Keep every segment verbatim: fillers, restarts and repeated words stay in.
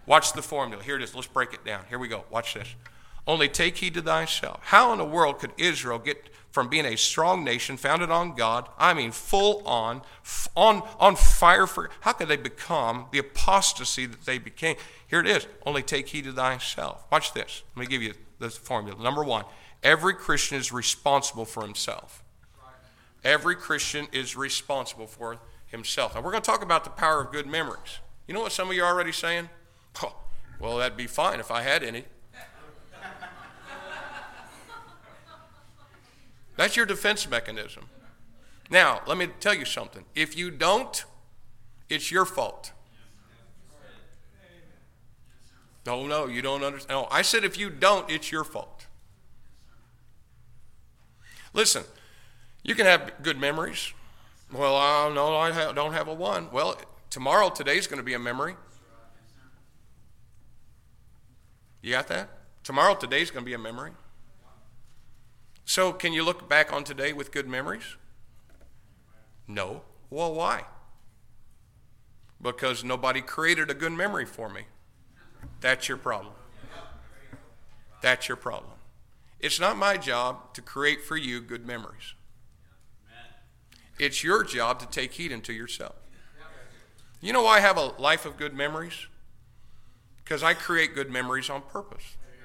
Watch the formula. Here it is. Let's break it down. Here we go. Watch this. Only take heed to thyself. How in the world could Israel get from being a strong nation founded on God, I mean full on, on, on fire for, how could they become the apostasy that they became? Here it is. Only take heed to thyself. Watch this. Let me give you this formula. Number one, every Christian is responsible for himself. Every Christian is responsible for himself. Now we're going to talk about the power of good memories. You know what some of you are already saying? Oh, well, that'd be fine if I had any. That's your defense mechanism. Now, let me tell you something. If you don't, it's your fault. No, no, you don't understand. No, I said if you don't, it's your fault. Listen, you can have good memories. Well, uh, no, I ha- don't have a one. Well, tomorrow, today's going to be a memory. You got that? Tomorrow, today's going to be a memory. So can you look back on today with good memories? No. Well, why? Because nobody created a good memory for me. That's your problem. That's your problem. It's not my job to create for you good memories. It's your job to take heed unto yourself. You know why I have a life of good memories? Because I create good memories on purpose.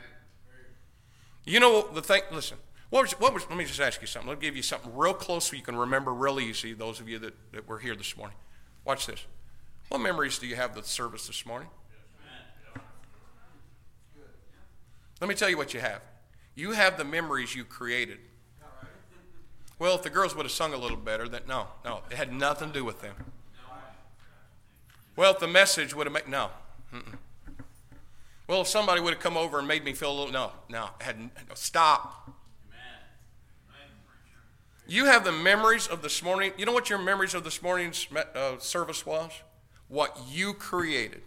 You know the thing, listen. What was, what was, let me just ask you something. Let me give you something real close so you can remember real easy, those of you that, that were here this morning. Watch this. What memories do you have of the service this morning? Let me tell you what you have. You have the memories you created. Well, if the girls would have sung a little better, then no, no. It had nothing to do with them. Well, if the message would have made, no. Mm-mm. Well, if somebody would have come over and made me feel a little, no, no. It had, no, stop. You have the memories of this morning. You know what your memories of this morning's uh, service was? What you created.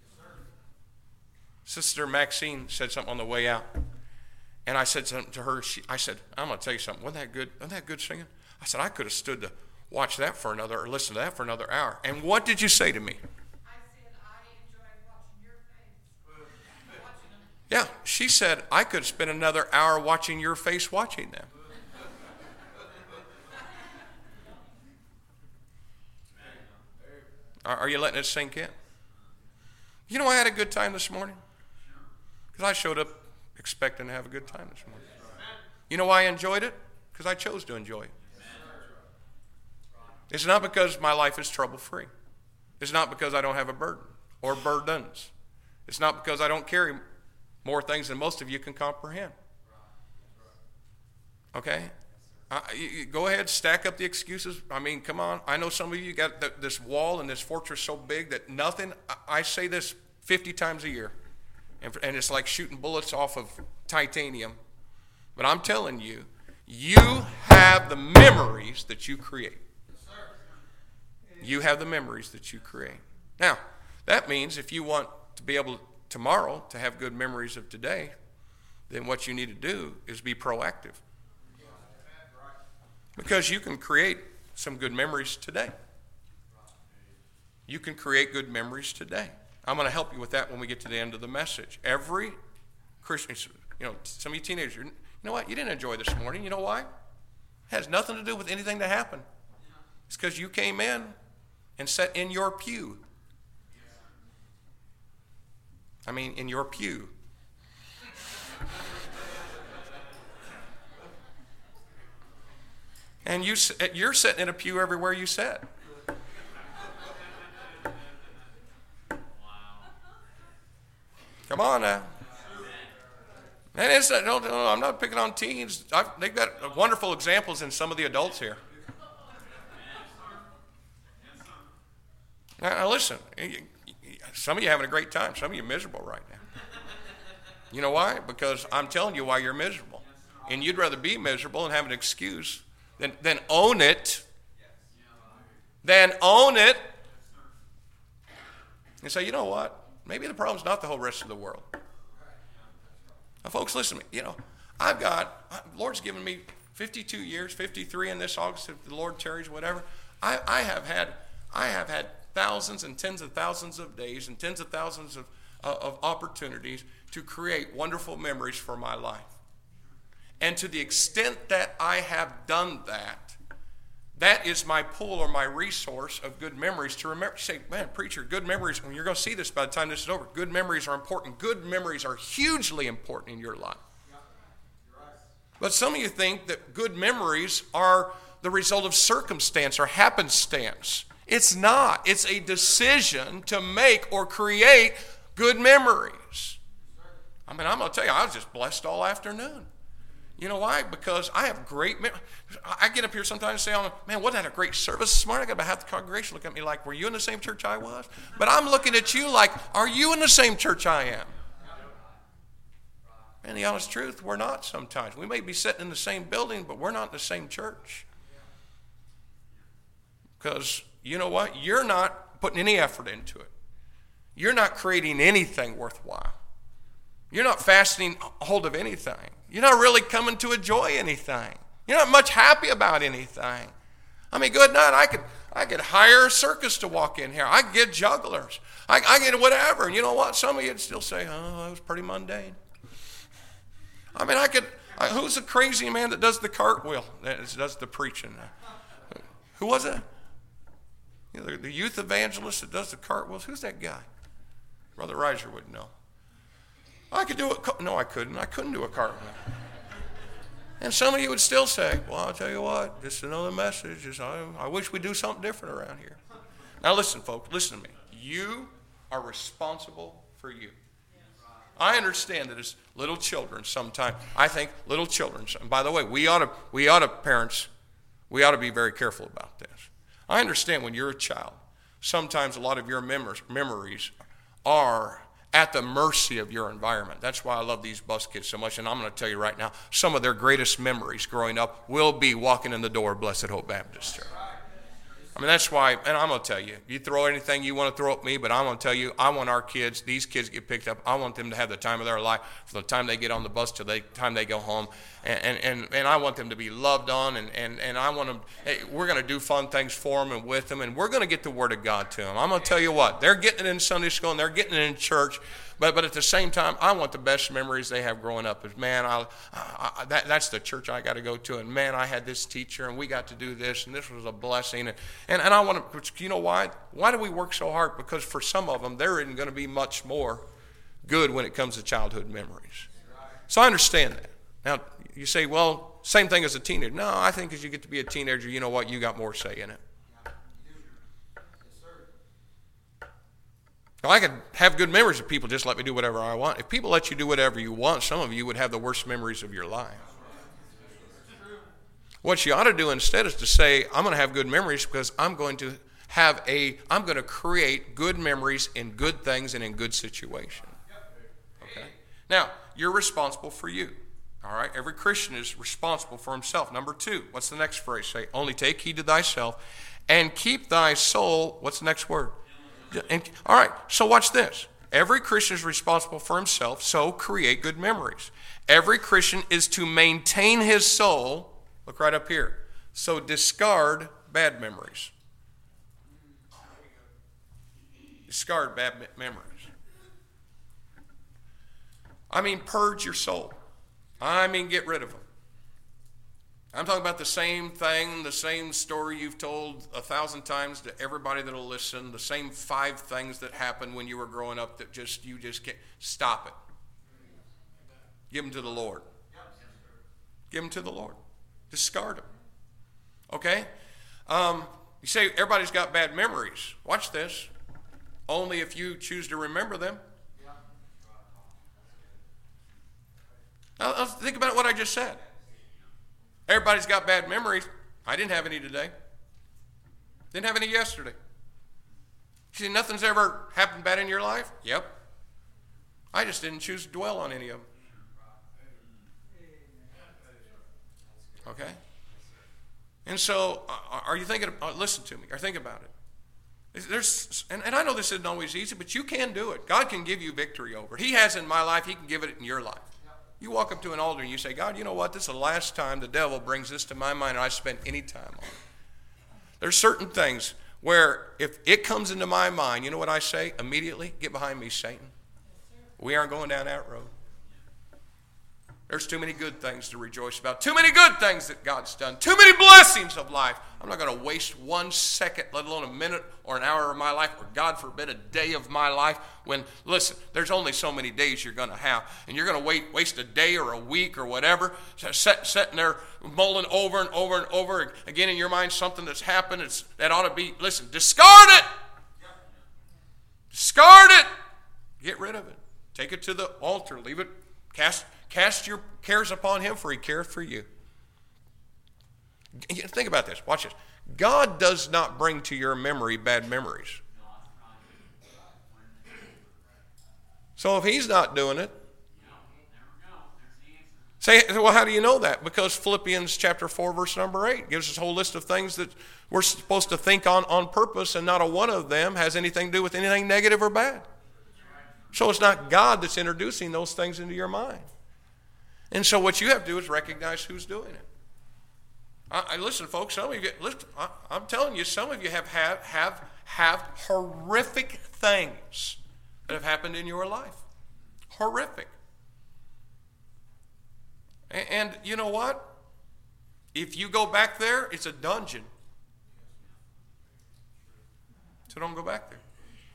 Sister Maxine said something on the way out. And I said something to her. She, I said, I'm going to tell you something. Wasn't that good? Wasn't that good singing? I said, I could have stood to watch that for another, or listen to that for another hour. And what did you say to me? I said, I enjoyed watching your face. Watching them. Yeah, she said, I could spend another hour watching your face watching them. Are you letting it sink in? You know, I had a good time this morning because I showed up expecting to have a good time this morning. You know why I enjoyed it? Because I chose to enjoy it. It's not because my life is trouble-free. It's not because I don't have a burden or burdens. It's not because I don't carry more things than most of you can comprehend. Okay? Uh, you, you go ahead, stack up the excuses. I mean, come on. I know some of you got the, this wall and this fortress so big that nothing, I, I say this fifty times a year, and, and it's like shooting bullets off of titanium. But I'm telling you, you have the memories that you create. You have the memories that you create. Now, that means if you want to be able tomorrow to have good memories of today, then what you need to do is be proactive. Because you can create some good memories today. You can create good memories today. I'm going to help you with that when we get to the end of the message. Every Christian, you know, some of you teenagers, you know what? You didn't enjoy this morning. You know why? It has nothing to do with anything that happened. It's because you came in and sat in your pew. I mean, in your pew. And you, you're sitting in a pew everywhere you sit. Come on now. And it's, no, no, I'm not picking on teens. I've, they've got wonderful examples in some of the adults here. Now, now listen, some of you are having a great time. Some of you are miserable right now. You know why? Because I'm telling you why you're miserable. And you'd rather be miserable and have an excuse than, than own it. Than own it. And say, you know what? Maybe the problem's not the whole rest of the world. Now, folks, listen to me. You know, I've got, the Lord's given me fifty-two years, fifty-three in this August, if the Lord tarries, whatever. I, I have had, I have had thousands and tens of thousands of days and tens of thousands of, uh, of opportunities to create wonderful memories for my life. And to the extent that I have done that, that is my pool or my resource of good memories to remember. You say, man, preacher, good memories, when you're going to see this by the time this is over, good memories are important. Good memories are hugely important in your life. But some of you think that good memories are the result of circumstance or happenstance. It's not. It's a decision to make or create good memories. I mean, I'm going to tell you, I was just blessed all afternoon. You know why? Because I have great memories. I get up here sometimes and say, oh, man, wasn't that a great service this morning? I got about half the congregation look at me like, were you in the same church I was? But I'm looking at you like, are you in the same church I am? And the honest truth, we're not sometimes. We may be sitting in the same building, but we're not in the same church. Because you know what? You're not putting any effort into it. You're not creating anything worthwhile. You're not fastening hold of anything. You're not really coming to enjoy anything. You're not much happy about anything. I mean, good night. I could I could hire a circus to walk in here. I could get jugglers. I, I get whatever. And you know what? Some of you would still say, oh, that was pretty mundane. I mean, I could, I, who's the crazy man that does the cartwheel, that does the preaching? Who was it? You know, the, the youth evangelist that does the cartwheels. Who's that guy? Brother Reiser would know. I could do it. No, I couldn't. I couldn't do a cartwheel. And some of you would still say, well, I'll tell you what, just another message. Just, I, I wish we'd do something different around here. Now listen, folks, listen to me. You are responsible for you. I understand that as little children sometimes, I think little children, and by the way, we ought to, we ought to, parents, we ought to be very careful about this. I understand when you're a child, sometimes a lot of your memories, memories are at the mercy of your environment. That's why I love these bus kids so much, and I'm going to tell you right now, some of their greatest memories growing up will be walking in the door of Blessed Hope Baptist Church. I mean, that's why, and I'm going to tell you, you throw anything you want to throw at me, but I'm going to tell you, I want our kids, these kids get picked up, I want them to have the time of their life from the time they get on the bus to the time they go home, and and, and I want them to be loved on, and, and, and I want them, hey, we're going to do fun things for them and with them, and we're going to get the Word of God to them. I'm going to tell you what, they're getting it in Sunday school, and they're getting it in church, But but at the same time, I want the best memories they have growing up. Is man, I, I that that's the church I got to go to, and man, I had this teacher, and we got to do this, and this was a blessing, and and, and I want to. You know why? Why do we work so hard? Because for some of them, there isn't going to be much more good when it comes to childhood memories. So I understand that. Now you say, well, same thing as a teenager. No, I think as you get to be a teenager, you know what? You got more say in it. Now, I could have good memories of people just let me do whatever I want. If people let you do whatever you want, some of you would have the worst memories of your life. What you ought to do instead is to say, I'm going to have good memories because I'm going to have a, I'm going to create good memories in good things and in good situations. Okay? Now, you're responsible for you. All right? Every Christian is responsible for himself. Number two, what's the next phrase? Say, only take heed to thyself and keep thy soul, what's the next word? And, all right, so watch this. Every Christian is responsible for himself, so create good memories. Every Christian is to maintain his soul, look right up here, so discard bad memories. Discard bad memories. I mean, purge your soul. I mean, get rid of them. I'm talking about the same thing, the same story you've told a thousand times to everybody that'll listen, the same five things that happened when you were growing up that just you just can't stop it. Give them to the Lord. Give them to the Lord. Discard them. Okay? Um, you say everybody's got bad memories. Watch this. Only if you choose to remember them. Now, think about what I just said. Everybody's got bad memories. I didn't have any today. Didn't have any yesterday. You see, nothing's ever happened bad in your life? Yep. I just didn't choose to dwell on any of them. Okay? And so, uh, are you thinking, uh, listen to me, or think about it. There's, and, and I know this isn't always easy, but you can do it. God can give you victory over it. He has in my life, he can give it in your life. You walk up to an altar and you say, God, you know what? This is the last time the devil brings this to my mind and I spend any time on it. There's certain things where if it comes into my mind, you know what I say immediately? Get behind me, Satan. We aren't going down that road. There's too many good things to rejoice about. Too many good things that God's done. Too many blessings of life. I'm not going to waste one second, let alone a minute or an hour of my life, or God forbid a day of my life when, listen, there's only so many days you're going to have. And you're going to wait, waste a day or a week or whatever, set, sitting there mulling over and over and over again in your mind something that's happened it's, that ought to be, listen, discard it. Discard it. Get rid of it. Take it to the altar. Leave it. Cast Cast your cares upon him, for he careth for you. Think about this. Watch this. God does not bring to your memory bad memories. So if he's not doing it, say, well, how do you know that? Because Philippians chapter four, verse number eight gives us a whole list of things that we're supposed to think on on purpose, and not a one of them has anything to do with anything negative or bad. So it's not God that's introducing those things into your mind. And so what you have to do is recognize who's doing it. I, I listen, folks. Some of you get. Listen, I, I'm telling you, some of you have have have have horrific things that have happened in your life. Horrific. And, and you know what? If you go back there, it's a dungeon. So don't go back there.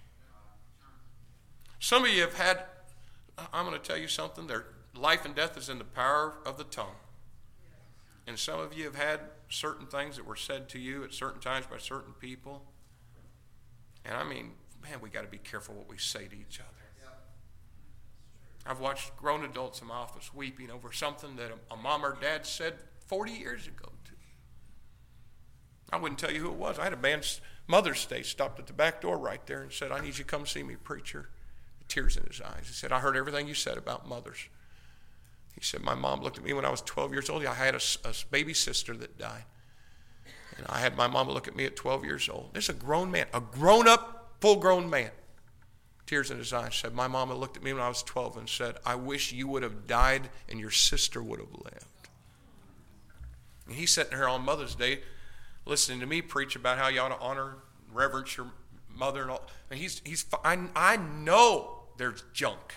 Some of you have had. I'm going to tell you something. There. Life and death is in the power of the tongue. And some of you have had certain things that were said to you at certain times by certain people. And I mean, man, we got to be careful what we say to each other. I've watched grown adults in my office weeping over something that a, a mom or dad said forty years ago to me. I wouldn't tell you who it was. I had a man's Mother's Day stopped at the back door right there and said, I need you to come see me, preacher. Tears in his eyes. He said, I heard everything you said about mothers. He said, my mom looked at me when I was twelve years old. I had a, a baby sister that died. And I had my mama look at me at twelve years old. There's a grown man, a grown-up, full-grown man. Tears in his eyes. Said, my mama looked at me when I was twelve and said, I wish you would have died and your sister would have lived. And he's sitting here on Mother's Day listening to me preach about how you ought to honor and reverence your mother and all. And he's, he's, I, I know there's junk.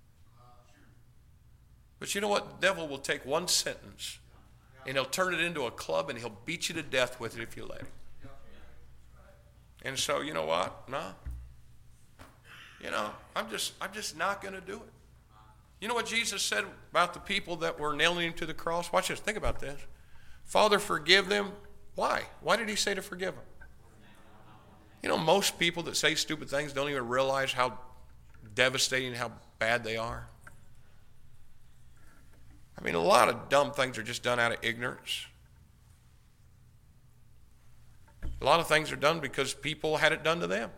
But you know what? The devil will take one sentence and he'll turn it into a club and he'll beat you to death with it if you let him. And so, you know what? No. You know, I'm just I'm just not going to do it. You know what Jesus said about the people that were nailing him to the cross? Watch this. Think about this. Father, forgive them. Why? Why did he say to forgive them? You know, most people that say stupid things don't even realize how devastating, how bad they are. I mean, a lot of dumb things are just done out of ignorance. A lot of things are done because people had it done to them.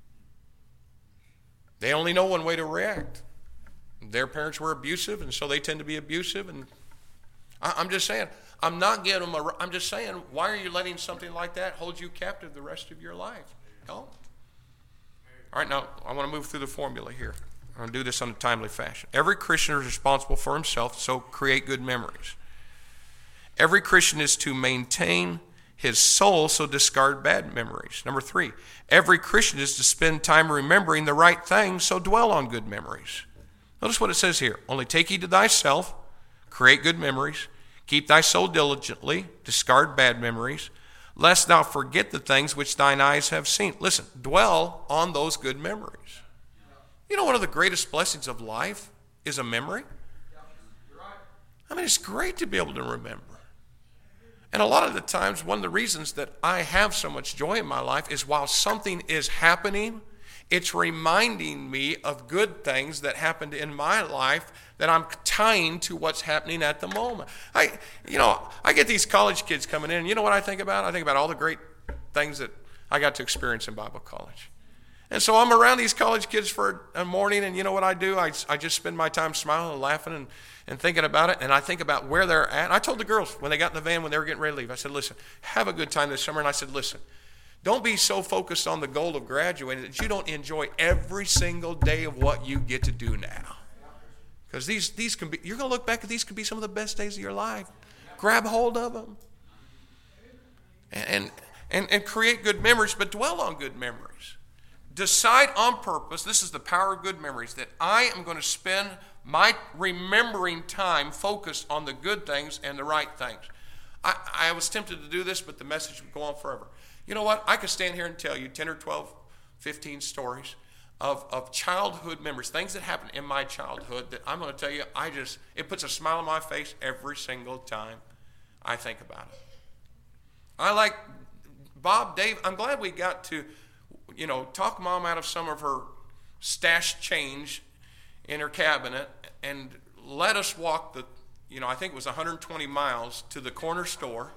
They only know one way to react. Their parents were abusive, and so they tend to be abusive. And I, I'm just saying, I'm not getting them. A, I'm just saying, why are you letting something like that hold you captive the rest of your life? Don't. All right, now I want to move through the formula here. I'm going to do this in a timely fashion. Every Christian is responsible for himself, so create good memories. Every Christian is to maintain his soul, so discard bad memories. Number three, every Christian is to spend time remembering the right things, so dwell on good memories. Notice what it says here. Only take heed to thyself, create good memories, keep thy soul diligently, discard bad memories, lest thou forget the things which thine eyes have seen. Listen, dwell on those good memories. You know, one of the greatest blessings of life is a memory. I mean, it's great to be able to remember. And a lot of the times, one of the reasons that I have so much joy in my life is while something is happening, it's reminding me of good things that happened in my life that I'm tying to what's happening at the moment. I, you know, I get these college kids coming in, and you know what I think about? I think about all the great things that I got to experience in Bible college. And so I'm around these college kids for a morning, and you know what I do? I, I just spend my time smiling and laughing and, and thinking about it, and I think about where they're at. And I told the girls when they got in the van, when they were getting ready to leave, I said, listen, have a good time this summer. And I said, listen, don't be so focused on the goal of graduating that you don't enjoy every single day of what you get to do now. Because these, these can be, you're going to look back at these could be some of the best days of your life. Grab hold of them. And, and, and, and create good memories, but dwell on good memories. decide on purpose, this is the power of good memories, that I am going to spend my remembering time focused on the good things and the right things. I, I was tempted to do this, but the message would go on forever. You know what? I could stand here and tell you ten or twelve, fifteen stories of, of childhood memories, things that happened in my childhood that I'm going to tell you, I just, it puts a smile on my face every single time I think about it. I like Bob, Dave, I'm glad we got to, you know, talk Mom out of some of her stashed change in her cabinet and let us walk the, you know, I think it was one hundred twenty miles to the corner store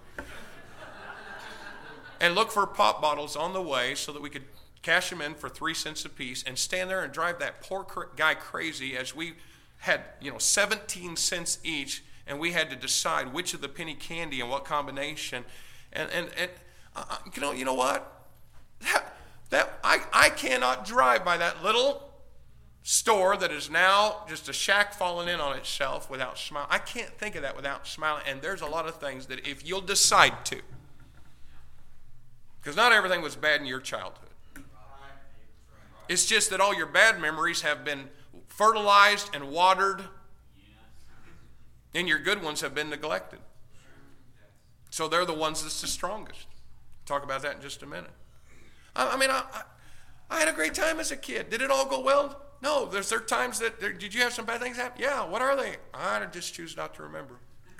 and look for pop bottles on the way so that we could cash them in for three cents a piece and stand there and drive that poor guy crazy as we had, you know, seventeen cents each, and we had to decide which of the penny candy and what combination. And, and, and uh, you know, you know what? That, that I, I cannot drive by that little store that is now just a shack falling in on itself without smiling. I can't think of that without smiling. And there's a lot of things that if you'll decide to, because not everything was bad in your childhood. It's just that all your bad memories have been fertilized and watered, and your good ones have been neglected. So they're the ones that's the strongest. Talk about that in just a minute. I, I mean, I, I, I had a great time as a kid. Did it all go well? No. There's there times that, there, did you have some bad things happen? Yeah. What are they? I just choose not to remember.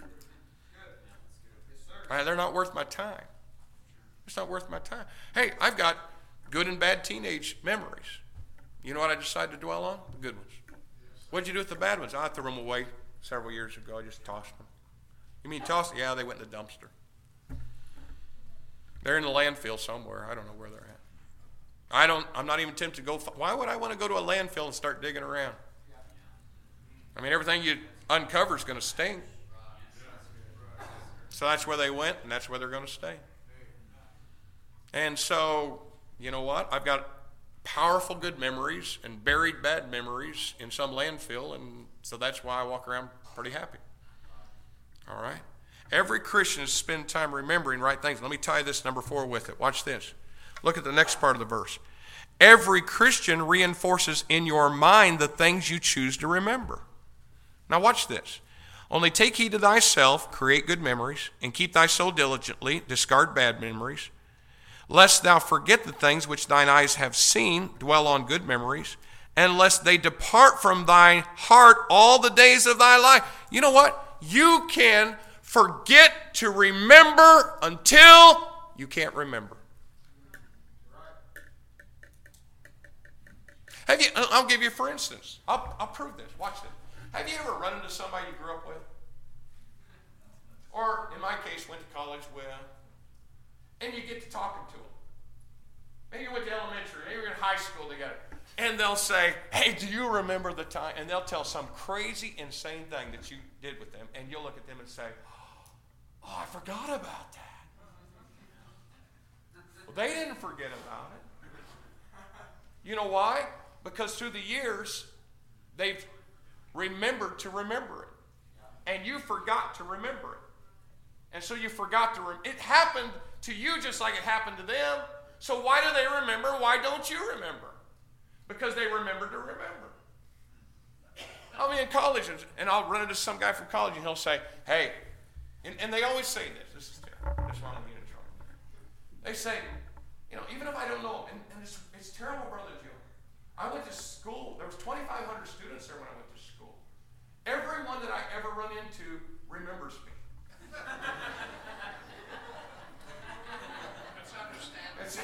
Right, they're not worth my time. It's not worth my time. Hey, I've got good and bad teenage memories. You know what I decided to dwell on? The good ones. What did you do with the bad ones? I threw them away several years ago. I just tossed them. You mean tossed? Yeah, they went in the dumpster. They're in the landfill somewhere. I don't know where they're at. I don't, I'm not even tempted to go. Why would I want to go to a landfill and start digging around? I mean, everything you uncover is going to stink. So that's where they went, and that's where they're going to stay. And so, you know what? I've got powerful good memories and buried bad memories in some landfill, and so that's why I walk around pretty happy. All right? Every Christian is spend time remembering right things. Let me tie this number four with it. Watch this. Look at the next part of the verse. Every Christian reinforces in your mind the things you choose to remember. Now watch this. Only take heed to thyself, create good memories, and keep thy soul diligently, discard bad memories, lest thou forget the things which thine eyes have seen, dwell on good memories, and lest they depart from thine heart all the days of thy life. You know what? You can forget to remember until you can't remember. Have you, I'll give you for instance. I'll, I'll prove this. Watch this. Have you ever run into somebody you grew up with? Or, in my case, went to college with, and you get to talking to them. Maybe you went to elementary, maybe you're in high school together. And they'll say, hey, do you remember the time? And they'll tell some crazy, insane thing that you did with them. And you'll look at them and say, oh, I forgot about that. Well, they didn't forget about it. You know why? Because through the years, they've remembered to remember it. And you forgot to remember it. And so you forgot to remember. It happened to you just like it happened to them. So why do they remember? Why don't you remember? Because they remember to remember. I'll be in college and, and I'll run into some guy from college and he'll say, hey, and, and they always say this. This is terrible. This is why I'm getting in trouble. They say, you know, even if I don't know, and, and it's, it's terrible, Brother Joe. I went to school. There was twenty-five hundred students there when I went to school. Everyone that I ever run into remembers me. That's understandable. It's,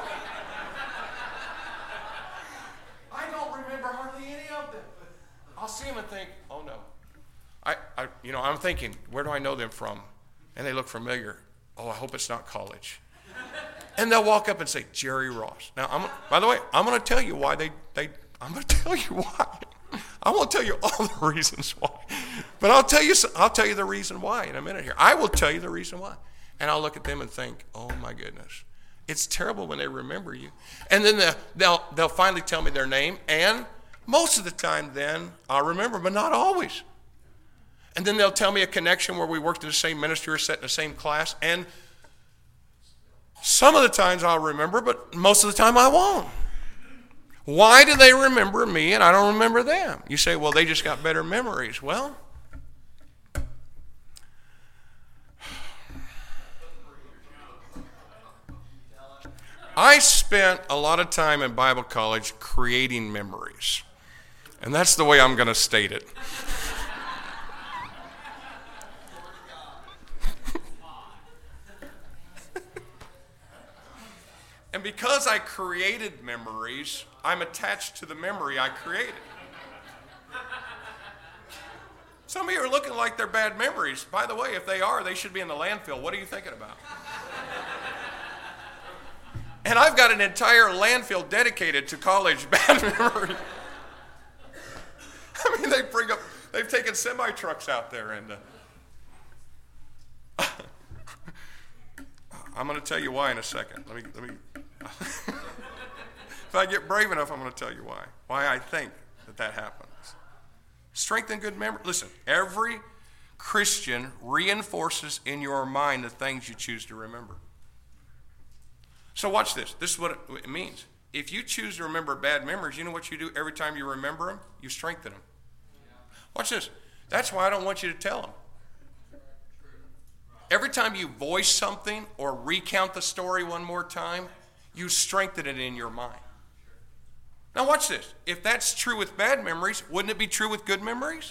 I don't remember hardly any of them. I'll see them and think, oh no. I, I, you know, I'm thinking, where do I know them from? And they look familiar. Oh, I hope it's not college. And they'll walk up and say, Jerry Ross. Now, I'm, by the way, I'm going to tell you why they, they I'm going to tell you why. I won't tell you all the reasons why. But I'll tell you, I'll tell you the reason why in a minute here. I will tell you the reason why. And I'll look at them and think, oh my goodness. It's terrible when they remember you. And then the, they'll, they'll finally tell me their name. And most of the time then, I'll remember, but not always. And then they'll tell me a connection where we worked in the same ministry or sat in the same class. And some of the times I'll remember, but most of the time I won't. Why do they remember me and I don't remember them? You say, well, they just got better memories. Well, I spent a lot of time in Bible college creating memories. And that's the way I'm going to state it. And because I created memories, I'm attached to the memory I created. Some of you are looking like they're bad memories. By the way, if they are, they should be in the landfill. What are you thinking about? And I've got an entire landfill dedicated to college bad memories. I mean, they bring up, they've taken semi-trucks out there and... Uh, I'm going to tell you why in a second. Let me, let me. If I get brave enough, I'm going to tell you why. Why I think that that happens. Strength and good memory. Listen, every Christian reinforces in your mind the things you choose to remember. So watch this. This is what it, it means. If you choose to remember bad memories, you know what you do every time you remember them? You strengthen them. Watch this. That's why I don't want you to tell them. Every time you voice something or recount the story one more time, you strengthen it in your mind. Now watch this. If that's true with bad memories, wouldn't it be true with good memories?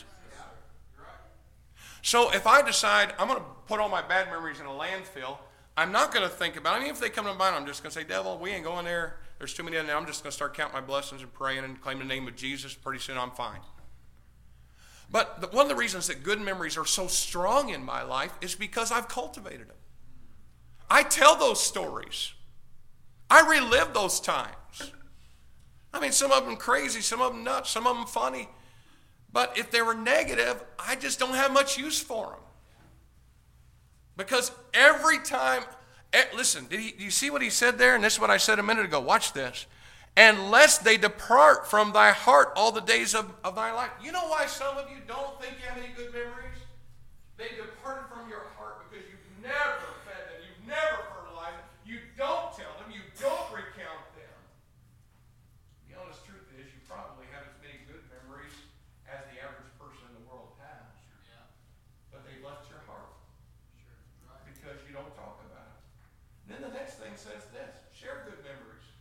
So if I decide I'm going to put all my bad memories in a landfill, I'm not going to think about it. I mean, if they come to mind, I'm just going to say, devil, we ain't going there. There's too many in there. I'm just going to start counting my blessings and praying and claiming the name of Jesus. Pretty soon I'm fine. But the, one of the reasons that good memories are so strong in my life is because I've cultivated them. I tell those stories. I relive those times. I mean, some of them crazy, some of them nuts, some of them funny. But if they were negative, I just don't have much use for them. Because every time, listen, did, he, did you see what he said there? And this is what I said a minute ago. Watch this. Unless they depart from thy heart all the days of, of thy life. You know why some of you don't think you have any good memories? They departed from your heart because you've never fed them. You've never fertilized them. You don't tell them. You don't recount them. The honest truth is you probably have as many good memories as the average person in the world has. Yeah. But they left your heart. Sure. Right. Because you don't talk about it. Then the next thing says this. Share good memories.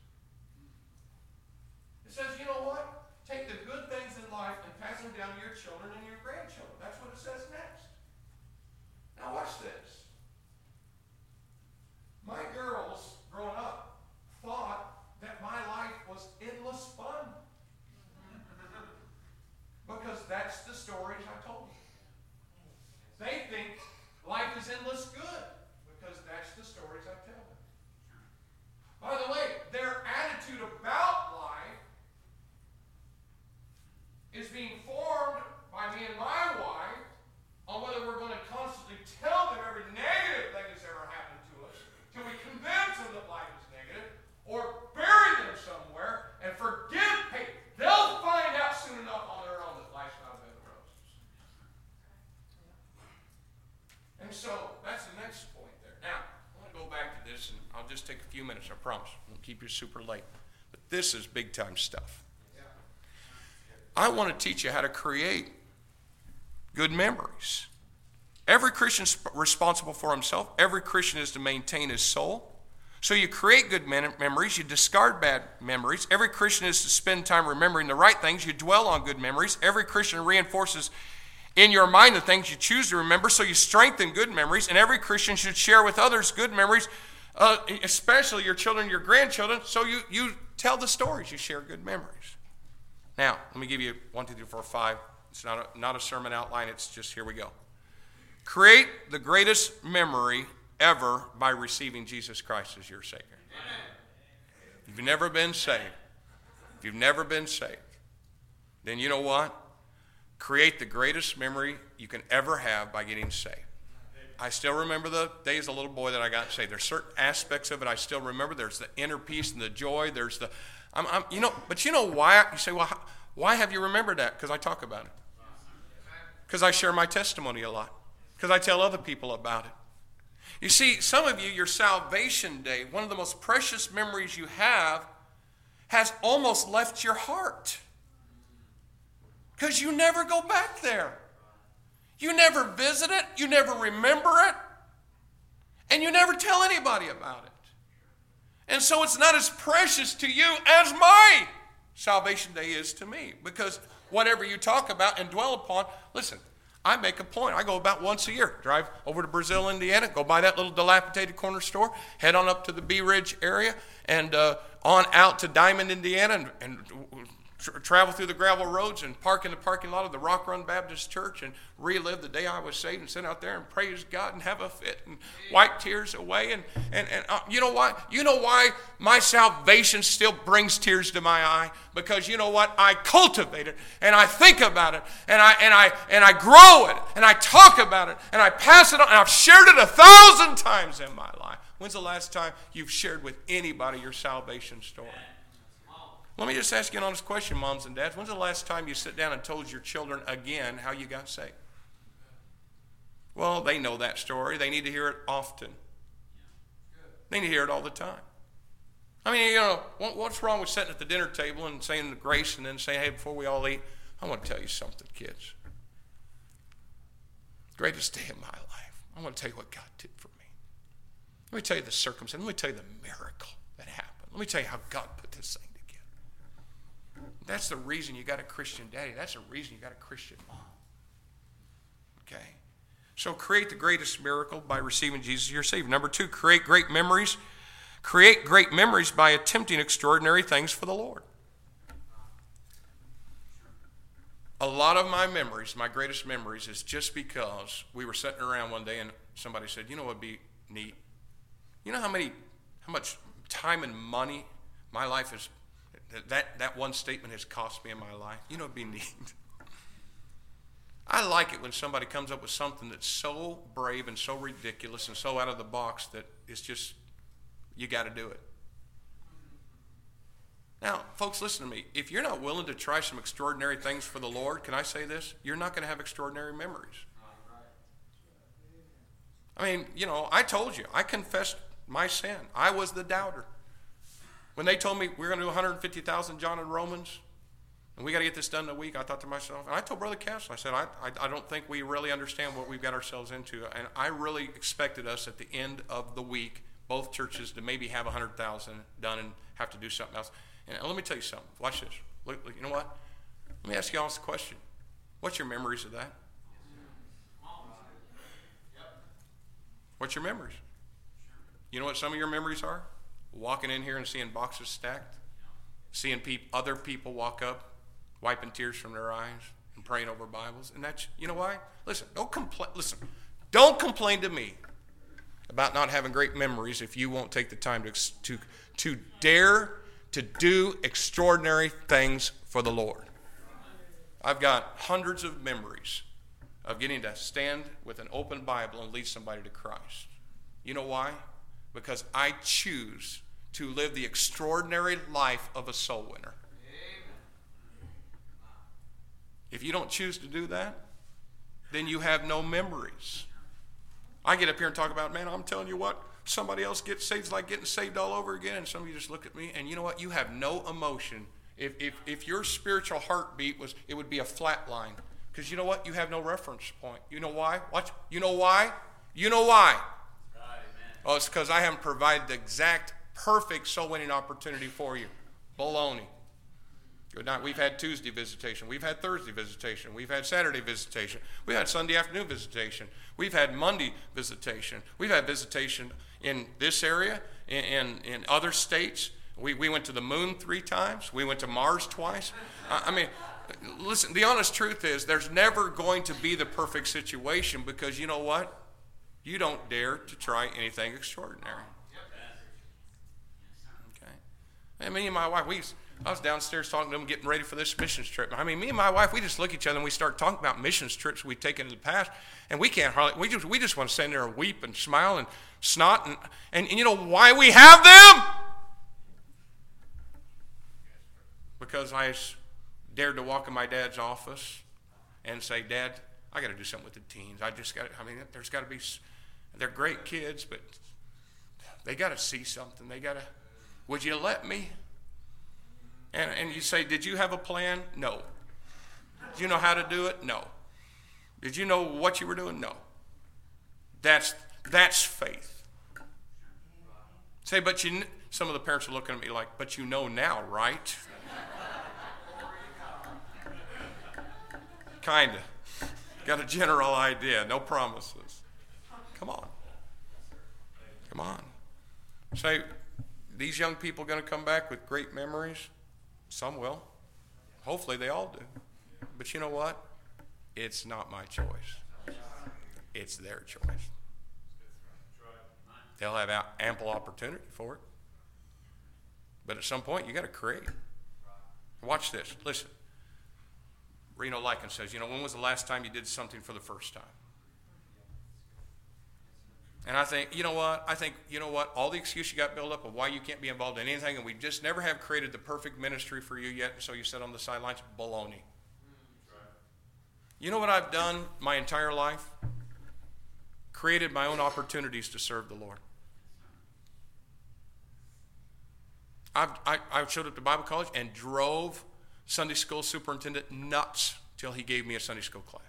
It says, you know what? Take the good things in life and pass them down to your children and your grandchildren. That's what it says next. Now watch this. My girls, growing up, thought that my life was endless fun. Because that's the stories I told them. They think life is endless good. Because that's the stories I tell them. By the way, their attitude about life is being formed by me and my wife on whether we're going to constantly tell them every negative thing that's ever happened to us till we convince them that life is negative, or bury them somewhere and forget, hey, they'll find out soon enough on their own that life's not a bed of roses. And so that's the next point there. Now, I want to go back to this, and I'll just take a few minutes, I promise. I won't keep you super late. But this is big time stuff. I want to teach you how to create good memories. Every Christian is responsible for himself. Every Christian is to maintain his soul. So you create good memories. You discard bad memories. Every Christian is to spend time remembering the right things. You dwell on good memories. Every Christian reinforces in your mind the things you choose to remember. So you strengthen good memories. And every Christian should share with others good memories, uh, especially your children, your grandchildren. So you, you tell the stories. You share good memories. Now, let me give you one, two, three, four, five. It's not a, not a sermon outline. It's just here we go. Create the greatest memory ever by receiving Jesus Christ as your Savior. If you've never been saved, if you've never been saved, then you know what? Create the greatest memory you can ever have by getting saved. I still remember the days as a little boy that I got saved. There's certain aspects of it I still remember. There's the inner peace and the joy. There's the I'm, I'm, you know, but you know why? You say, well, how, why have you remembered that? Because I talk about it. Because I share my testimony a lot. Because I tell other people about it. You see, some of you, your salvation day, one of the most precious memories you have has almost left your heart. Because you never go back there. You never visit it. You never remember it. And you never tell anybody about it. And so it's not as precious to you as my salvation day is to me. Because whatever you talk about and dwell upon, listen, I make a point. I go about once a year. Drive over to Brazil, Indiana, go by that little dilapidated corner store, head on up to the Bee Ridge area, and uh, on out to Diamond, Indiana, and, and tra- travel through the gravel roads and park in the parking lot of the Rock Run Baptist Church and relive the day I was saved and sit out there and praise God and have a fit and wipe tears away. And, and, and uh, you know what? You know why my salvation still brings tears to my eye? Because you know what? I cultivate it and I think about it and I and I and I grow it and I talk about it and I pass it on, and I've shared it a thousand times in my life. When's the last time you've shared with anybody your salvation story? Let me just ask you an honest question, moms and dads. When's the last time you sit down and told your children again how you got saved? Well, they know that story. They need to hear it often. They need to hear it all the time. I mean, you know, what's wrong with sitting at the dinner table and saying the grace and then saying, hey, before we all eat, I want to tell you something, kids. Greatest day of my life. I want to tell you what God did for me. Let me tell you the circumstance. Let me tell you the miracle that happened. Let me tell you how God put this thing together. That's the reason you got a Christian daddy. That's the reason you got a Christian mom. Okay? So create the greatest miracle by receiving Jesus as your Savior. Number two, create great memories. Create great memories by attempting extraordinary things for the Lord. A lot of my memories, my greatest memories, is just because we were sitting around one day and somebody said, you know what would be neat? You know how many, how much time and money my life is, that, that one statement has cost me in my life? You know what would be neat? I like it when somebody comes up with something that's so brave and so ridiculous and so out of the box that it's just, you got to do it. Now, folks, listen to me. If you're not willing to try some extraordinary things for the Lord, can I say this? You're not going to have extraordinary memories. I mean, you know, I told you. I confessed my sin. I was the doubter. When they told me we're going to do one hundred fifty thousand John and Romans, and we got to get this done in a week, I thought to myself, and I told Brother Castle, I said, I, I, I don't think we really understand what we've got ourselves into. And I really expected us at the end of the week, both churches, to maybe have one hundred thousand done and have to do something else. And let me tell you something. Watch this. Look, look, you know what? Let me ask you all this question. What's your memories of that? What's your memories? You know what some of your memories are? Walking in here and seeing boxes stacked. Seeing peop- other people walk up, wiping tears from their eyes and praying over Bibles. And that's, you know why? Listen, don't complain. Listen, don't complain to me about not having great memories if you won't take the time to, to, to dare to do extraordinary things for the Lord. I've got hundreds of memories of getting to stand with an open Bible and lead somebody to Christ. You know why? Because I choose to live the extraordinary life of a soul winner. If you don't choose to do that, then you have no memories. I get up here and talk about, man, I'm telling you what, somebody else gets saved, it's like getting saved all over again, and some of you just look at me, and you know what? You have no emotion. If if, if your spiritual heartbeat was, it would be a flat line. Because you know what? You have no reference point. You know why? Watch. You know why? You know why? Right, oh, it's because I haven't provided the exact, perfect soul-winning opportunity for you. Baloney. Good night. We've had Tuesday visitation. We've had Thursday visitation. We've had Saturday visitation. We've had Sunday afternoon visitation. We've had Monday visitation. We've had visitation in this area, in, in, in other states. We, we went to the moon three times. We went to Mars twice. I, I mean, listen, the honest truth is there's never going to be the perfect situation because you know what? You don't dare to try anything extraordinary. Okay. And me and my wife, we I was downstairs talking to them, getting ready for this missions trip. I mean, me and my wife, we just look at each other and we start talking about missions trips we've taken in the past, and we can't hardly, we just, we just want to stand there and weep and smile and snot, and, and, and you know why we have them? Because I dared to walk in my dad's office and say, Dad, I got to do something with the teens. I just got to, I mean, there's got to be, they're great kids, but they got to see something. They got to, would you let me? And, and you say, did you have a plan? No. Did you know how to do it? No. Did you know what you were doing? No. That's, that's faith. Say, but you, some of the parents are looking at me like, but you know now, right? Kind of. Got a general idea, no promises. Come on. Come on. Say, these young people going to come back with great memories? Some will. Hopefully they all do. But you know what? It's not my choice. It's their choice. They'll have ample opportunity for it. But at some point, you got to create. Watch this. Listen. Reno Lycan says, you know, when was the last time you did something for the first time? And I think, you know what? I think, you know what? All the excuse you got built up of why you can't be involved in anything, and we just never have created the perfect ministry for you yet, so you sit on the sidelines, baloney. You know what I've done my entire life? Created my own opportunities to serve the Lord. I've, I, I showed up to Bible college and drove Sunday school superintendent nuts till he gave me a Sunday school class.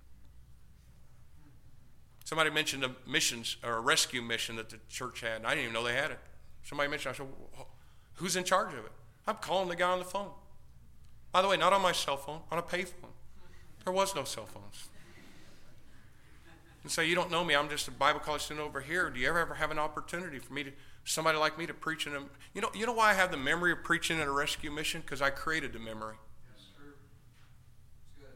Somebody mentioned a missions or a rescue mission that the church had, and I didn't even know they had it. Somebody mentioned, I said, who's in charge of it? I'm calling the guy on the phone. By the way, not on my cell phone, on a pay phone. There was no cell phones. And say, you don't know me, I'm just a Bible college student over here. Do you ever ever have an opportunity for me to, somebody like me to preach in a, you know, you know why I have the memory of preaching in a rescue mission? Because I created the memory. That's true. It's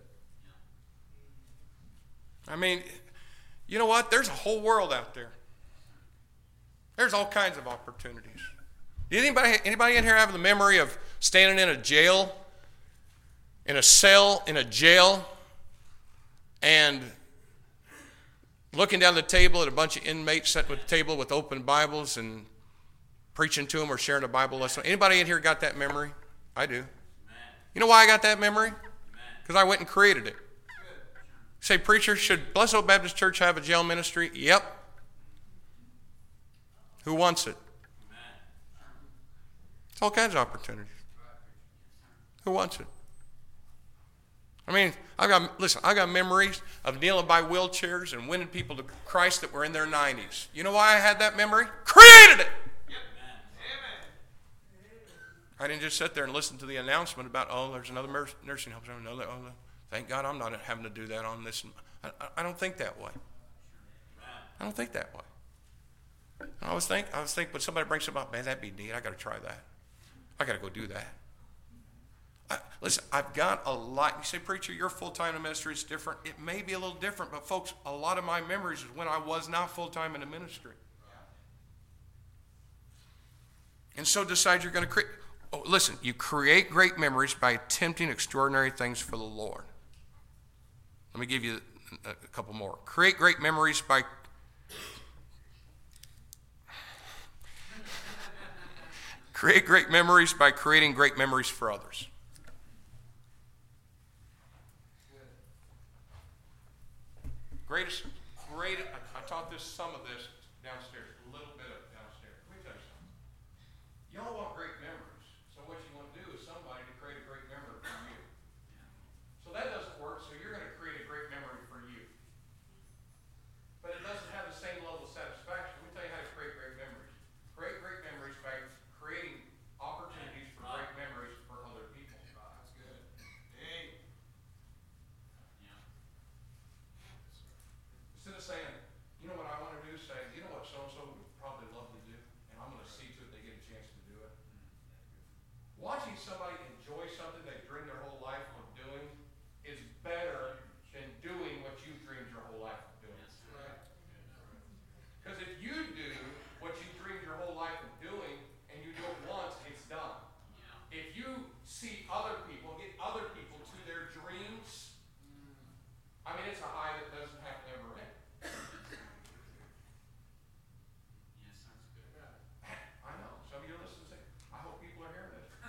good. I mean, you know what? There's a whole world out there. There's all kinds of opportunities. Did anybody, anybody in here have the memory of standing in a jail, in a cell, in a jail, and looking down the table at a bunch of inmates sitting at the table with open Bibles and preaching to them or sharing a Bible lesson? Anybody in here got that memory? I do. Amen. You know why I got that memory? Because I went and created it. Say, preacher, should Blessed Hope Baptist Church have a jail ministry? Yep. Who wants it? It's all kinds of opportunities. Who wants it? I mean, I got, listen, I got memories of kneeling by wheelchairs and winning people to Christ that were in their nineties. You know why I had that memory? Created it! Yep. I didn't just sit there and listen to the announcement about, oh, there's another nursing home. Another, oh, thank God I'm not having to do that on this. I, I don't think that way. I don't think that way. I always think, I always think when somebody brings something up, man, that'd be neat. I got to try that. I got to go do that. I, listen, I've got a lot. You say, preacher, your full-time in ministry is different. It may be a little different, but folks, a lot of my memories is when I was not full-time in the ministry. And so decide you're going to create. Oh, listen, you create great memories by attempting extraordinary things for the Lord. Let me give you a, a couple more. Create great memories by create great memories by creating great memories for others. Greatest, great. I, I taught this, some of this downstairs, a little bit of downstairs. Let me tell you something. Y'all want great memories, so what you want to do is somebody to create a great memory for you. So that doesn't work, so you're going to create a great memory for you. But it doesn't have the same level of satisfaction. Let me tell you how to create great memories. Create great memories by creating opportunities for great memories for other people. That's good. Hey. Instead of saying, you know what I want to do, say, you know what so-and-so would probably love to do, and I'm going to see to it they get a chance to do it. Watching somebody enjoy something they've dreamed their whole life of doing is better than doing what you've dreamed your whole life of doing. Because if you do what you dreamed your whole life of doing, and you do it once, it's done. If you see other people, get other people to their dreams, I mean, it's a high that doesn't have to ever end. I know. Some of you listen and say, I hope people are hearing this.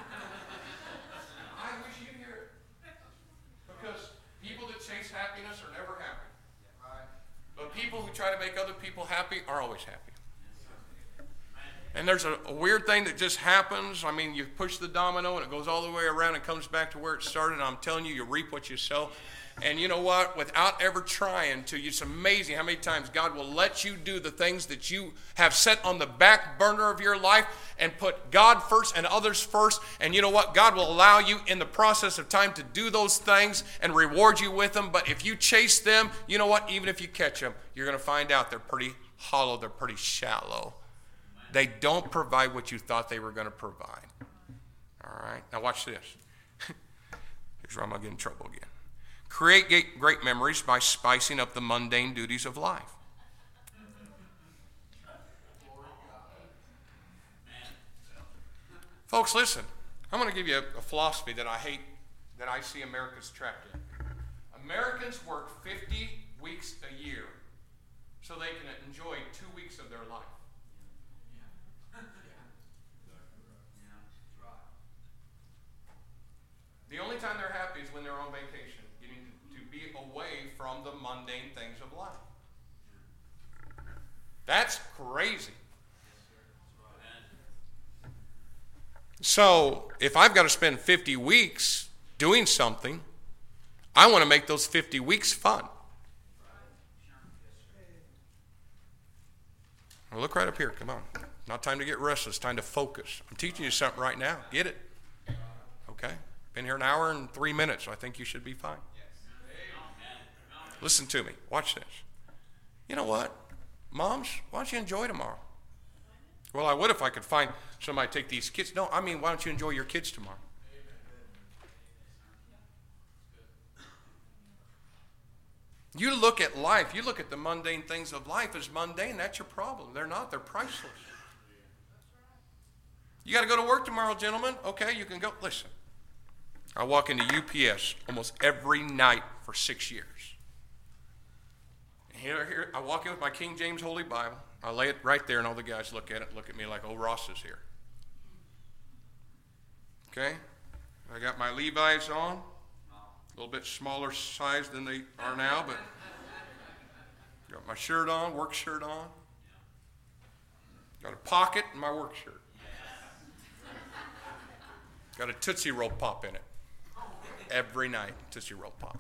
I wish you'd hear it. Because people that chase happiness are never happy. But people who try to make other people happy are always happy. And there's a, a weird thing that just happens. I mean, you push the domino and it goes all the way around and comes back to where it started. And I'm telling you, you reap what you sow. And you know what? Without ever trying to, it's amazing how many times God will let you do the things that you have set on the back burner of your life and put God first and others first. And you know what? God will allow you in the process of time to do those things and reward you with them. But if you chase them, you know what? Even if you catch them, you're going to find out they're pretty hollow. They're pretty shallow. They don't provide what you thought they were going to provide. All right? Now watch this. Here's where I'm going to get in trouble again. Create great memories by spicing up the mundane duties of life. Folks, listen. I'm going to give you a, a philosophy that I hate, that I see America's trapped in. Americans work fifty weeks a year so they can enjoy two weeks of their life. The only time they're happy is when they're on vacation, getting to be away from the mundane things of life. That's crazy. So, if I've got to spend fifty weeks doing something, I want to make those fifty weeks fun. Well, look right up here. Come on. Not time to get restless. Time to focus. I'm teaching you something right now. Get it? Okay? Been here an hour and three minutes, so I think you should be fine. Listen to me. Watch this. You know what? Moms, why don't you enjoy tomorrow? Well, I would if I could find somebody to take these kids. No, I mean, why don't you enjoy your kids tomorrow? You look at life, you look at the mundane things of life as mundane. That's your problem. They're not. They're priceless. You got to go to work tomorrow, gentlemen. Okay, you can go. Listen. I walk into U P S almost every night for six years. And here, here, I walk in with my King James Holy Bible. I lay it right there, and all the guys look at it, look at me like, oh, Ross is here. Okay? I got my Levi's on. A little bit smaller size than they are now, but got my shirt on, work shirt on. Got a pocket in my work shirt. Got a Tootsie Roll Pop in it. Every night, Tootsie Roll Pop.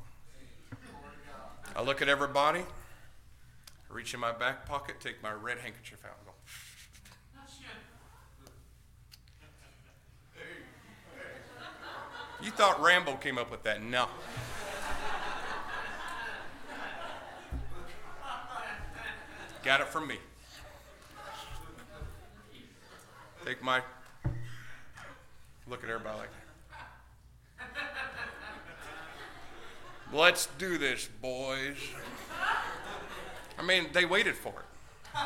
I look at everybody, I reach in my back pocket, take my red handkerchief out and go. You thought Rambo came up with that? No. Got it from me. Take my, look at everybody like that. Let's do this, boys. I mean, they waited for it.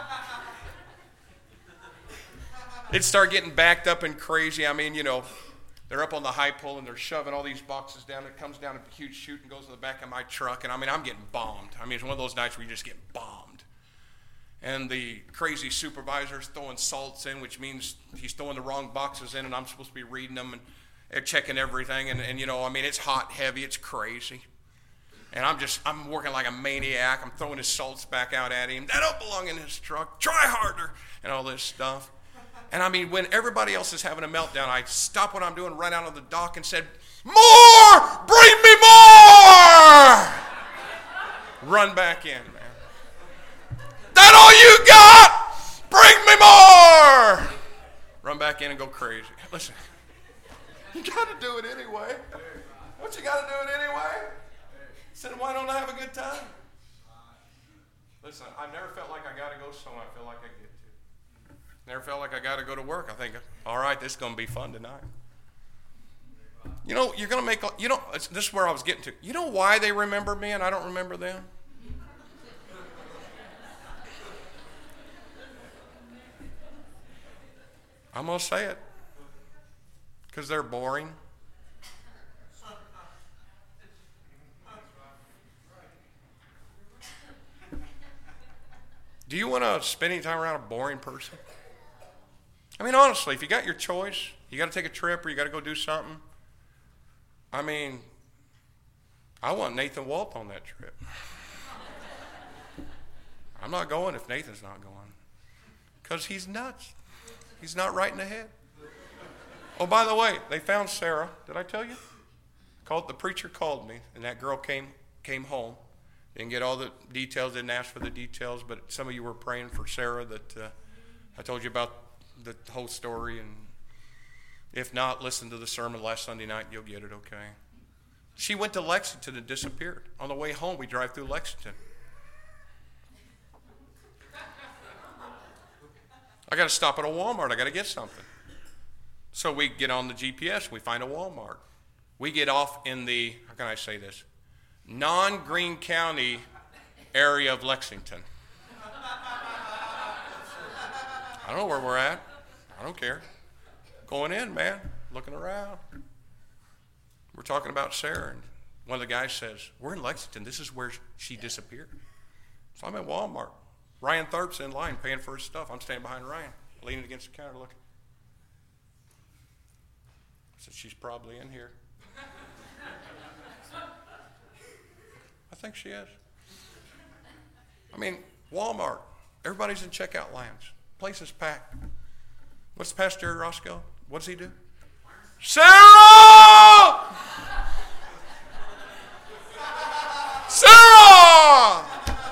It started getting backed up and crazy. I mean, you know, they're up on the high pole and they're shoving all these boxes down. It comes down a huge chute and goes to the back of my truck. And I mean, I'm getting bombed. I mean, it's one of those nights where you just get bombed. And the crazy supervisor's throwing salts in, which means he's throwing the wrong boxes in, and I'm supposed to be reading them and checking everything. And, and you know, I mean, it's hot, heavy, it's crazy. And I'm just, I'm working like a maniac. I'm throwing his salts back out at him. That don't belong in his truck. Try harder. And all this stuff. And I mean, when everybody else is having a meltdown, I stop what I'm doing, run out on the dock and said, more! Bring me more! Run back in, man. That all you got? Bring me more! Run back in and go crazy. Listen, you got to do it anyway. Don't you got to do it anyway? So why don't I have a good time? Listen, I've never felt like I got to go somewhere. I feel like I get to. Never felt like I got to go to work. I think, all right, this is going to be fun tonight. You know, you're going to make, you know, this is where I was getting to. You know why they remember me and I don't remember them? I'm going to say it. Because they're boring. Do you want to spend any time around a boring person? I mean, honestly, if you got your choice, you got to take a trip or you got to go do something. I mean, I want Nathan Walt on that trip. I'm not going if Nathan's not going. Because he's nuts. He's not right in the head. Oh, by the way, they found Sarah. Did I tell you? Called, the preacher called me, and that girl came came home. Didn't get all the details, didn't ask for the details, but some of you were praying for Sarah that uh, I told you about the whole story. And if not, listen to the sermon last Sunday night, you'll get it, okay? She went to Lexington and disappeared. On the way home, we drive through Lexington. I got to stop at a Walmart. I got to get something. So we get on the G P S. We find a Walmart. We get off in the, how can I say this, non-Greene County area of Lexington. I don't know where we're at. I don't care. Going in, man, looking around. We're talking about Sarah, and one of the guys says, we're in Lexington. This is where she disappeared. So I'm at Walmart. Ryan Tharp's in line paying for his stuff. I'm standing behind Ryan, leaning against the counter looking. I said, she's probably in here. I think she is. I mean, Walmart, everybody's in checkout lines. Place is packed. What's Pastor Jerry Roscoe? What does he do? Sarah! Sarah!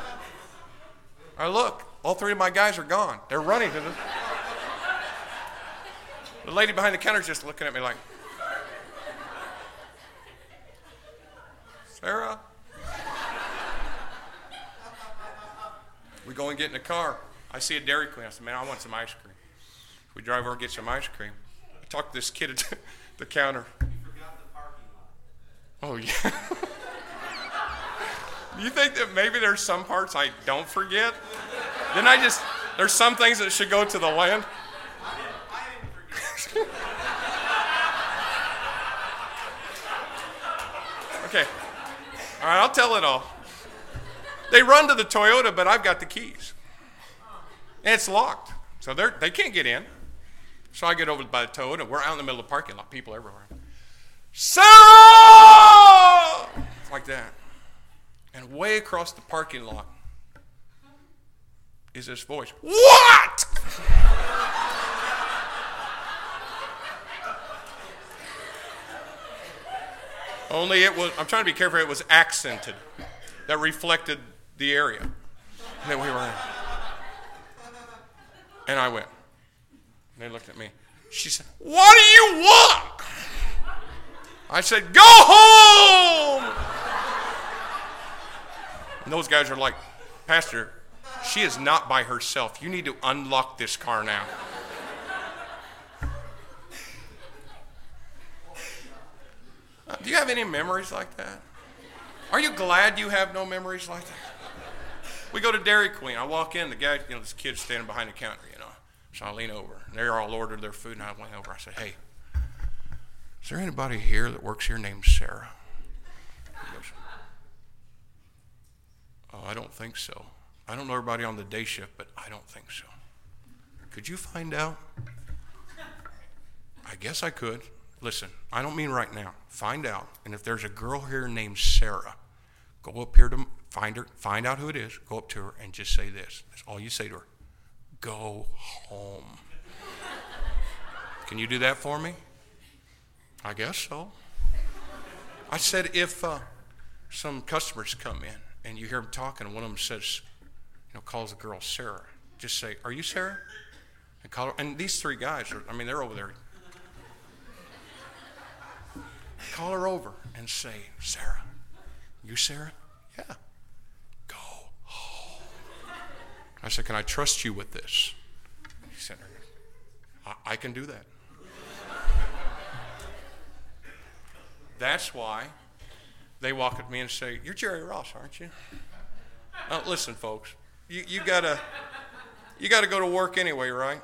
I look, all three of my guys are gone. They're running to the... The lady behind the counter is just looking at me like, Sarah? We go and get in the car. I see a Dairy Queen. I said, man, I want some ice cream. We drive over and get some ice cream. I talked to this kid at the counter. You forgot the parking lot. Oh, yeah. Do you think that maybe there's some parts I don't forget? Didn't I just, there's some things that should go to the land? I didn't, I didn't forget. Okay. All right, I'll tell it all. They run to the Toyota, but I've got the keys. And it's locked. So they're, they can't get in. So I get over by the Toyota. We're out in the middle of the parking lot. People everywhere. Sarah! Like that. And way across the parking lot is this voice. What? Only it was, I'm trying to be careful, it was accented. That reflected the area that we were in. And I went. And they looked at me. She said, what do you want? I said, go home! And those guys are like, Pastor, she is not by herself. You need to unlock this car now. Uh, do you have any memories like that? Are you glad you have no memories like that? We go to Dairy Queen. I walk in. The guy, you know, this kid's standing behind the counter, you know. So I lean over. And they're all ordered their food. And I went over. I said, hey, is there anybody here that works here named Sarah? He goes, oh, I don't think so. I don't know everybody on the day shift, but I don't think so. Could you find out? I guess I could. Listen, I don't mean right now. Find out. And if there's a girl here named Sarah, go up here to find her, find out who it is, go up to her and just say this. That's all you say to her. Go home. Can you do that for me? I guess so. I said, if uh, some customers come in and you hear them talking and one of them says, you know, calls the girl Sarah, just say, are you Sarah? And call her. And these three guys, are, I mean, they're over there. Call her over and say, Sarah, you Sarah? Yeah. Go home. I said, can I trust you with this? He said, I, I can do that. That's why they walk at me and say, you're Jerry Ross, aren't you? Now, listen, folks, you, you gotta you gotta go to work anyway, right?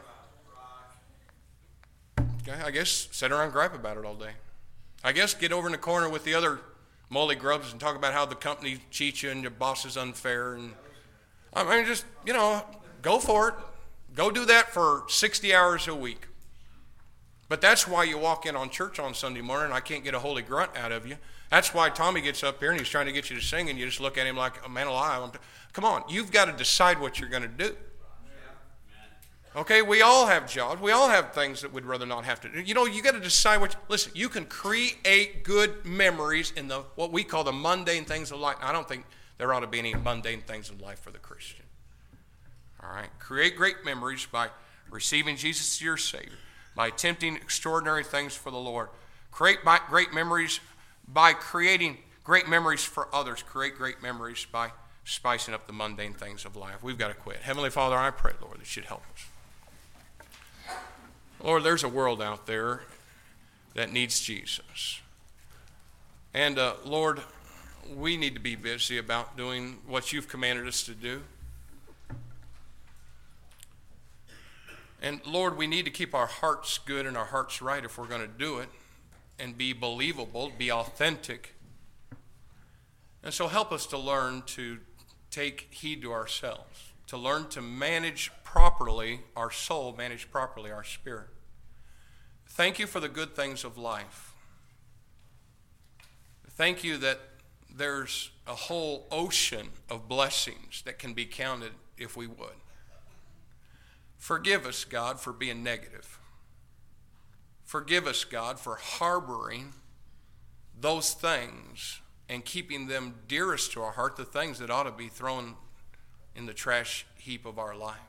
Okay, I guess sit around and gripe about it all day. I guess get over in the corner with the other molly grubs and talk about how the company cheats you and your boss is unfair. And I mean, just, you know, go for it. Go do that for sixty hours a week. But that's why you walk in on church on Sunday morning and I can't get a holy grunt out of you. That's why Tommy gets up here and he's trying to get you to sing and you just look at him like a man alive. Come on, you've got to decide what you're going to do. Okay, we all have jobs. We all have things that we'd rather not have to do. You know, you got to decide what. Listen, you can create good memories in the what we call the mundane things of life. I don't think there ought to be any mundane things in life for the Christian. All right, create great memories by receiving Jesus as your Savior, by attempting extraordinary things for the Lord. Create great memories by creating great memories for others. Create great memories by spicing up the mundane things of life. We've got to quit. Heavenly Father, I pray, Lord, that you'd help us. Lord, there's a world out there that needs Jesus. And uh, Lord, we need to be busy about doing what you've commanded us to do. And Lord, we need to keep our hearts good and our hearts right if we're going to do it and be believable, be authentic. And so help us to learn to take heed to ourselves, to learn to manage properly our soul, manage properly our spirit. Thank you for the good things of life. Thank you that there's a whole ocean of blessings that can be counted if we would. Forgive us, God, for being negative. Forgive us, God, for harboring those things and keeping them dearest to our heart, the things that ought to be thrown in the trash heap of our life.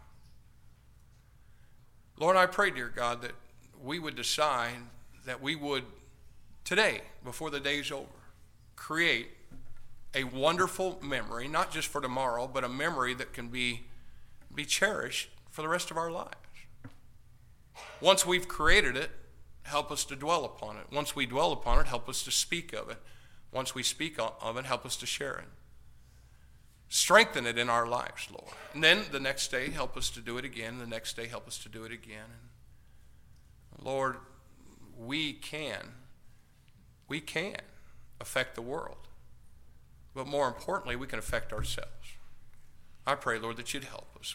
Lord, I pray, dear God, that we would decide that we would, today, before the day's over, create a wonderful memory, not just for tomorrow, but a memory that can be, be cherished for the rest of our lives. Once we've created it, help us to dwell upon it. Once we dwell upon it, help us to speak of it. Once we speak of it, help us to share it. Strengthen it in our lives, Lord. And then the next day, help us to do it again. The next day, help us to do it again. And Lord, we can, we can affect the world. But more importantly, we can affect ourselves. I pray, Lord, that you'd help us.